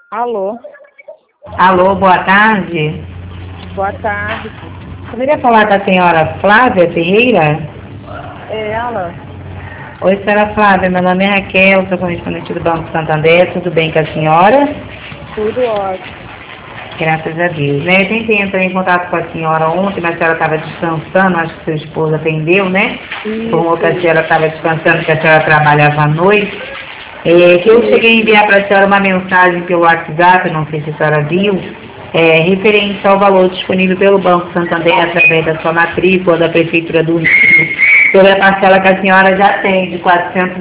Alô, Alô, boa tarde. boa tarde. Poderia falar com a senhora Flávia Ferreira? É ela? Oi, senhora Flávia, meu nome é Raquel, sou correspondente do Banco Santander, tudo bem com a senhora? Tudo ótimo. Graças a Deus. Eu tentei entrar em contato com a senhora ontem, mas a senhora estava descansando, acho que seu esposo atendeu, né? Informou que a Isso. senhora estava descansando, que a senhora trabalhava à noite. Que eu cheguei a enviar para a senhora uma mensagem pelo WhatsApp, não sei se a senhora viu, referente ao valor disponível pelo Banco Santander através da sua matrícula da Prefeitura do Rio, sobre a parcela que a senhora já tem, de R$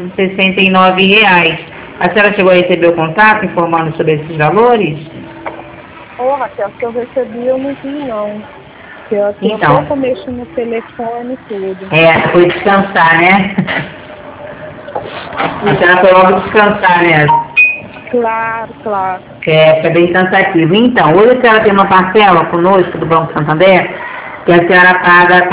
469. A senhora chegou a receber o contato informando sobre esses valores? Ô, Raquel, que eu recebi eu não vi, não. Que eu aqui há Então, pouco eu mexo no telefone e tudo. foi descansar, né? A senhora foi logo descansar, né? Claro, claro. É bem cansativo. Então, hoje a senhora tem uma parcela conosco do Banco Santander que a senhora paga R$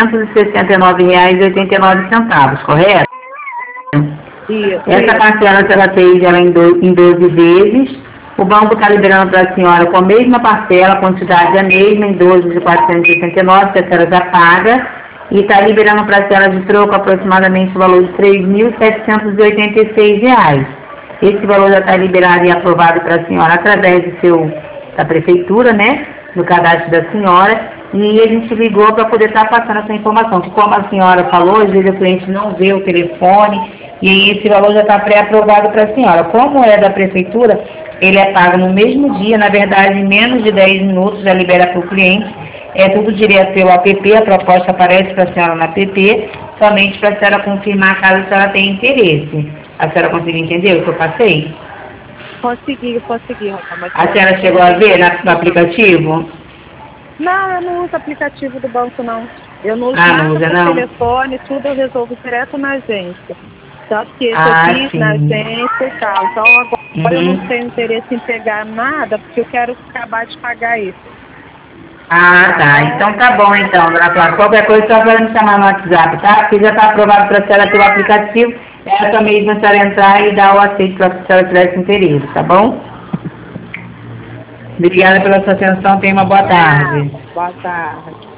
469,89, correto? Isso. Essa parcela a senhora fez ela em 12 vezes. O banco está liberando para a senhora com a mesma parcela, a quantidade é a mesma, em 12 de 469, que a senhora já paga, e está liberando para a senhora de troco aproximadamente o valor de R$ 3.786. Esse valor já está liberado e aprovado para a senhora através da prefeitura, né? Do cadastro da senhora. E a gente ligou para poder estar passando essa informação, que como a senhora falou, às vezes o cliente não vê o telefone, e aí esse valor já está pré-aprovado para a senhora. Como é da prefeitura, ele é pago no mesmo dia, na verdade em menos de 10 minutos já libera para o cliente. É tudo direto pelo app, a proposta aparece para a senhora no app, somente para a senhora confirmar caso a senhora tenha interesse. A senhora conseguiu entender o que eu passei? Consegui, Raquel. Mas A eu senhora não chegou a ver entendi, no aplicativo? Não, eu não uso aplicativo do banco, não. Eu não uso Ah, não nada usa por não? telefone, tudo eu resolvo direto na agência. Tanto que esse eu Ah, fiz na sim. agência e tal. Então agora eu não Uhum. tenho interesse em pegar nada, porque eu quero acabar de pagar isso. Ah, Tá tá. bom? Então tá bom, então, dona Cláudia. Qualquer coisa só para me chamar no WhatsApp, tá? Porque já está aprovado para a senhora pelo aplicativo. É só mesmo a senhora entrar e dar o aceito para a senhora tivesse interesse, tá bom? Obrigada pela sua atenção. Tenha uma boa tarde. Boa tarde.